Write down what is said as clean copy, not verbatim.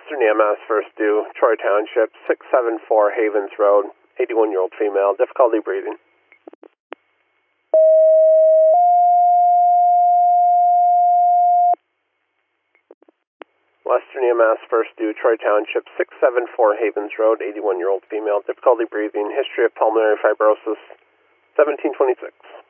Western EMS, first due, Troy Township, 674 Havens Road, 81-year-old female, difficulty breathing. Western EMS, first due, Troy Township, 674 Havens Road, 81-year-old female, difficulty breathing, history of pulmonary fibrosis, 1726.